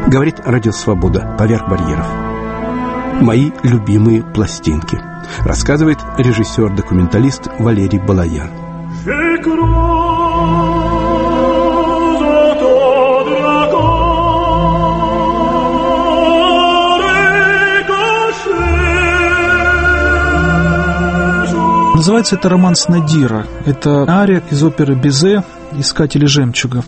Говорит Радио Свобода. Поверх барьеров. Мои любимые пластинки. Рассказывает режиссер-документалист Валерий Балаян. Называется это «Романс Надира». Это ария из оперы Бизе «Искатели жемчуга».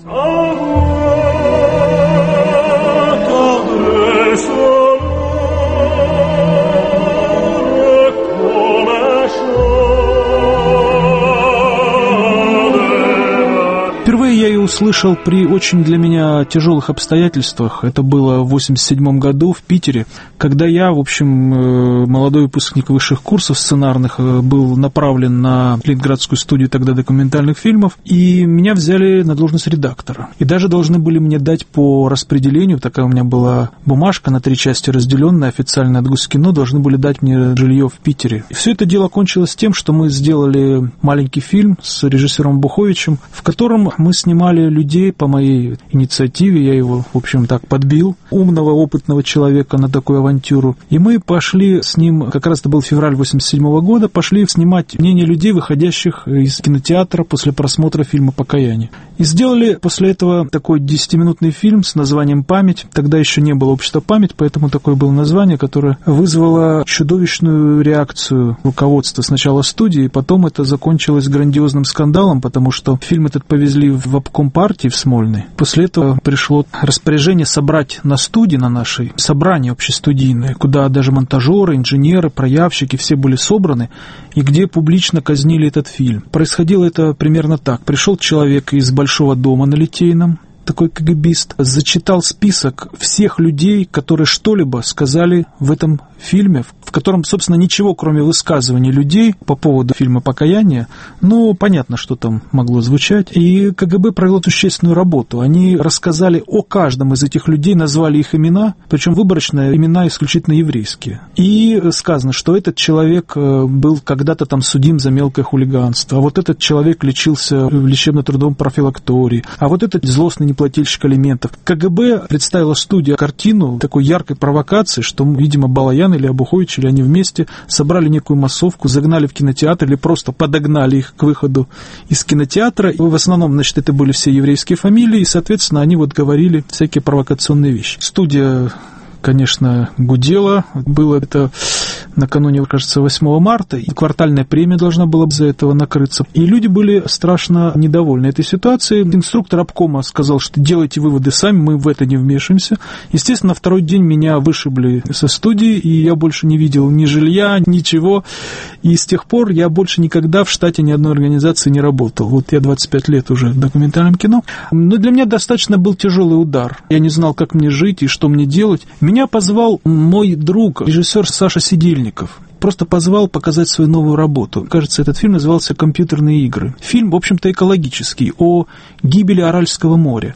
Впервые я ее услышал при очень для меня тяжелых обстоятельствах. Это было в 1987 году в Питере, когда я, в общем, молодой выпускник высших курсов сценарных, был направлен на Ленинградскую студию тогда документальных фильмов, и меня взяли на должность редактора. И даже должны были мне дать по распределению, такая у меня была бумажка на 3 части разделенная, официально от Госкино, должны были дать мне жилье в Питере. И все это дело кончилось тем, что мы сделали маленький фильм с режиссером Буховичем, в котором мы снимали людей по моей инициативе, я его, в общем, так подбил, умного, опытного человека на такую авантюру. И мы пошли с ним, как раз это был февраль 1987 года, пошли снимать мнение людей, выходящих из кинотеатра после просмотра фильма «Покаяние». И сделали после этого такой 10-минутный фильм с названием «Память». Тогда еще не было общества «Память», поэтому такое было название, которое вызвало чудовищную реакцию руководства сначала студии, потом это закончилось грандиозным скандалом, потому что фильм этот повезли в обком партии в Смольный. После этого пришло распоряжение собрать на студии, на нашей, собрание общестудийное, куда даже монтажеры, инженеры, проявщики, все были собраны, и где публично казнили этот фильм. Происходило это примерно так. Пришел человек из Большого дома на Литейном, такой КГБист, зачитал список всех людей, которые что-либо сказали в этом фильме, в котором, собственно, ничего, кроме высказываний людей по поводу фильма «Покаяние», ну, понятно, что там могло звучать. И КГБ провело существенную работу. Они рассказали о каждом из этих людей, назвали их имена, причем выборочно имена исключительно еврейские. И сказано, что этот человек был когда-то там судим за мелкое хулиганство, а вот этот человек лечился в лечебно-трудовом профилактории, а вот этот злостный неплательщик алиментов. КГБ представила студия картину такой яркой провокации, что, видимо, Балаян или Абухович, или они вместе собрали некую массовку, загнали в кинотеатр или просто подогнали их к выходу из кинотеатра. И в основном, значит, это были все еврейские фамилии, и, соответственно, они вот говорили всякие провокационные вещи. Студия, конечно, гудела. Было это накануне, кажется, 8 марта, и квартальная премия должна была за этого накрыться. И люди были страшно недовольны этой ситуацией. Инструктор обкома сказал, что делайте выводы сами, мы в это не вмешиваемся. Естественно, на второй день меня вышибли со студии, и я больше не видел ни жилья, ничего. И с тех пор я больше никогда в штате ни одной организации не работал. Вот я 25 лет уже в документальном кино. Но для меня достаточно был тяжелый удар. Я не знал, как мне жить и что мне делать. Меня позвал мой друг, режиссер Саша Сидельников. Просто позвал показать свою новую работу. Кажется, этот фильм назывался «Компьютерные игры». Фильм, в общем-то, экологический, о гибели Аральского моря.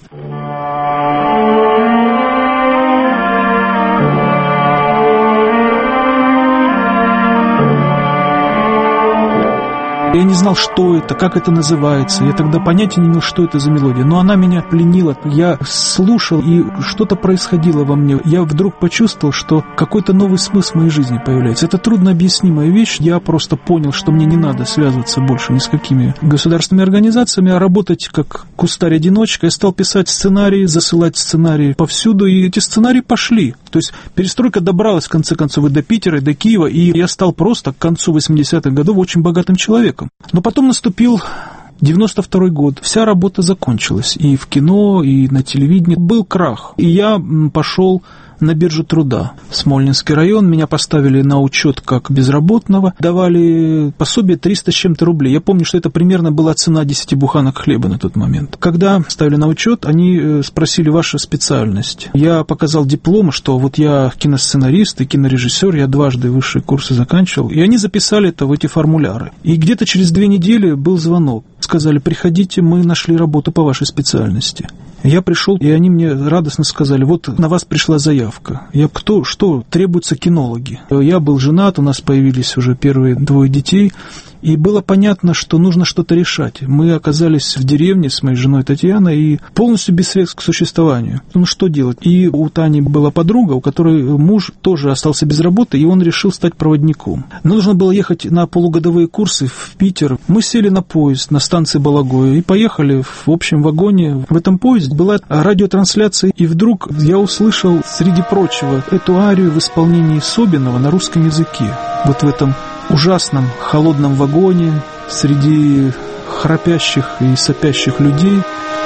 Я не знал, что это, как это называется. Я тогда понятия не имел, что это за мелодия. Но она меня пленила. Я слушал, и что-то происходило во мне. Я вдруг почувствовал, что какой-то новый смысл в моей жизни появляется. Это труднообъяснимая вещь. Я просто понял, что мне не надо связываться больше ни с какими государственными организациями, а работать как кустарь-одиночка. Я стал писать сценарии, засылать сценарии повсюду, и эти сценарии пошли. То есть перестройка добралась, в конце концов, и до Питера, и до Киева, и я стал просто к концу 80-х годов очень богатым человеком. Но потом наступил 92-й год, вся работа закончилась, и в кино, и на телевидении. Был крах, и я пошел на биржу труда. Смольнинский район, меня поставили на учет как безработного, давали пособие 300 с чем-то рублей. Я помню, что это примерно была цена 10 буханок хлеба на тот момент. Когда ставили на учет, они спросили вашу специальность. Я показал диплом, что вот я киносценарист и кинорежиссер, я дважды высшие курсы заканчивал, и они записали это в эти формуляры. И где-то через 2 недели был звонок. Сказали, приходите, мы нашли работу по вашей специальности. Я пришел, и они мне радостно сказали, вот на вас пришла заявка. Я, кто, что, требуются кинологи. Я был женат, у нас появились уже первые 2 детей, И было понятно, что нужно что-то решать. Мы оказались в деревне с моей женой Татьяной и полностью без средств к существованию. Ну, что делать? И у Тани была подруга, у которой муж тоже остался без работы, и он решил стать проводником. Нужно было ехать на полугодовые курсы в Питер. Мы сели на поезд на станции Балагоя и поехали в общем вагоне. В этом поезде была радиотрансляция, и вдруг я услышал, среди прочего, эту арию в исполнении Собинова на русском языке. Вот в этом ужасном холодном вагоне, среди храпящих и сопящих людей.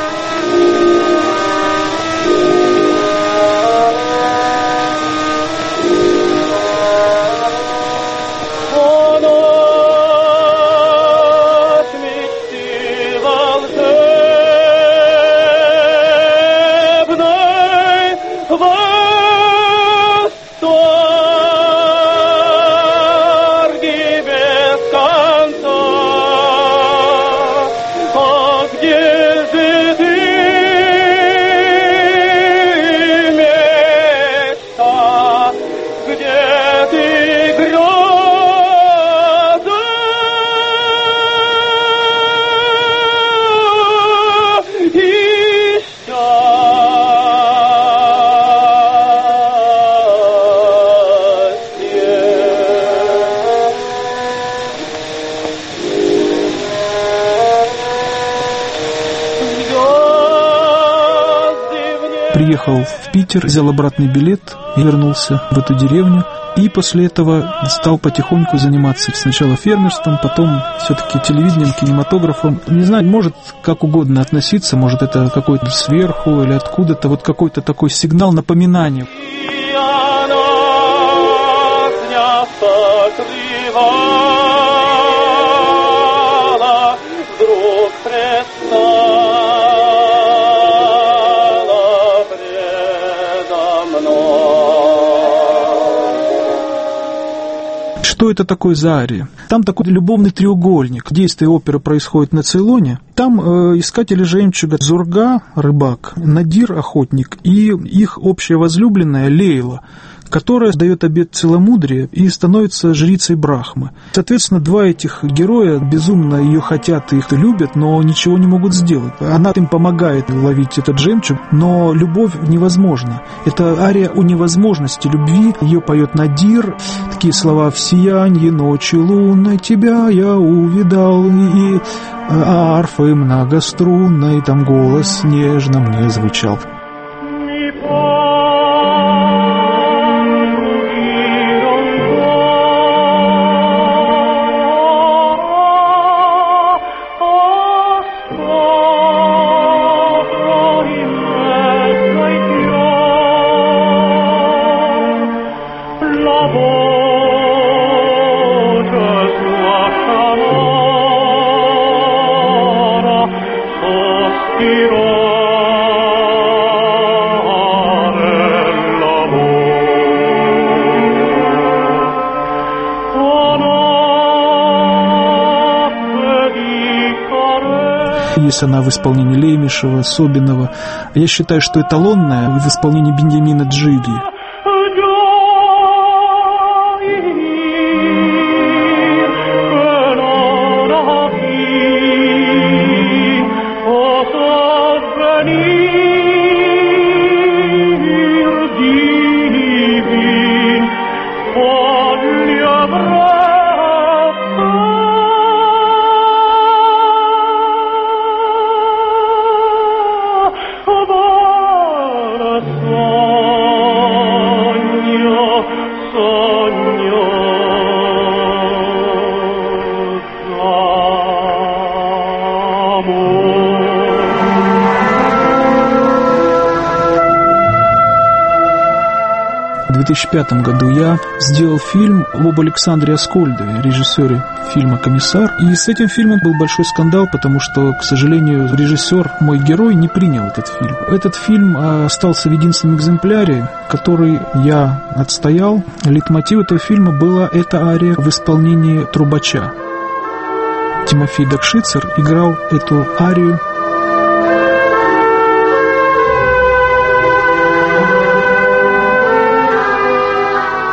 Приехал в Питер, взял обратный билет и вернулся в эту деревню. И после этого стал потихоньку заниматься сначала фермерством, потом все-таки телевидением, кинематографом. Не знаю, может как угодно относиться, может это какой-то сверху или откуда-то, вот какой-то такой сигнал напоминания. Что это такое за ария? Там такой любовный треугольник. Действие оперы происходит на Цейлоне. Там искатели жемчуга Зурга, рыбак, Надир, охотник, и их общая возлюбленная Лейла, которая дает обет целомудрия и становится жрицей Брахмы. Соответственно, два этих героя безумно ее хотят и их любят, но ничего не могут сделать. Она им помогает ловить этот жемчуг, но любовь невозможна. Это ария о невозможности любви. Ее поет Надир. Такие слова: «В сиянье ночи лунной тебя я увидал», и арфы многострунной там голос нежно мне звучал. Есть она в исполнении Лемешева, Собинова. Я считаю, что эталонная в исполнении Беньямина Джиги. В 2005 году я сделал фильм об Александре Аскольдове, режиссере фильма «Комиссар». И с этим фильмом был большой скандал, потому что, к сожалению, режиссер, мой герой, не принял этот фильм. Этот фильм остался в единственном экземпляре, который я отстоял. Лейтмотив этого фильма была эта ария в исполнении трубача. Тимофей Дакшицер играл эту арию.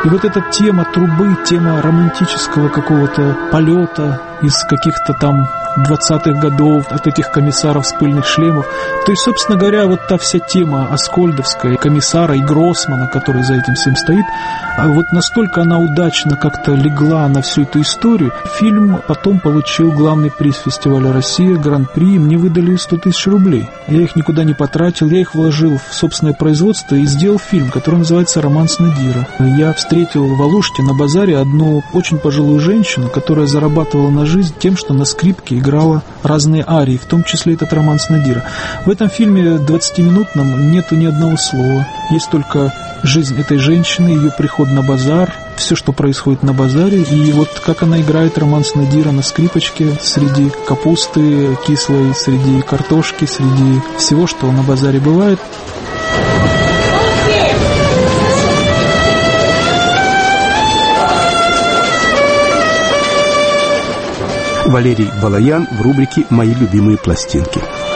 И вот эта тема трубы, тема романтического какого-то полета из каких-то там 20-х годов, от этих комиссаров с пыльных шлемов. То есть, собственно говоря, вот та вся тема аскольдовская, комиссара и Гроссмана, который за этим всем стоит, вот настолько она удачно как-то легла на всю эту историю. Фильм потом получил главный приз фестиваля «Россия», гран-при, мне выдали 100 000 рублей. Я их никуда не потратил, я их вложил в собственное производство и сделал фильм, который называется «Романс Надира». Я встретил в Алуште на базаре одну очень пожилую женщину, которая зарабатывала на жизнь тем, что на скрипке играла разные арии, в том числе этот «Романс Надира». В этом фильме 20-минутном нету ни одного слова. Есть только жизнь этой женщины, ее приход на базар, все, что происходит на базаре, и вот как она играет «Романс Надира» на скрипочке среди капусты кислой, среди картошки, среди всего, что на базаре бывает. Валерий Балаян в рубрике «Мои любимые пластинки».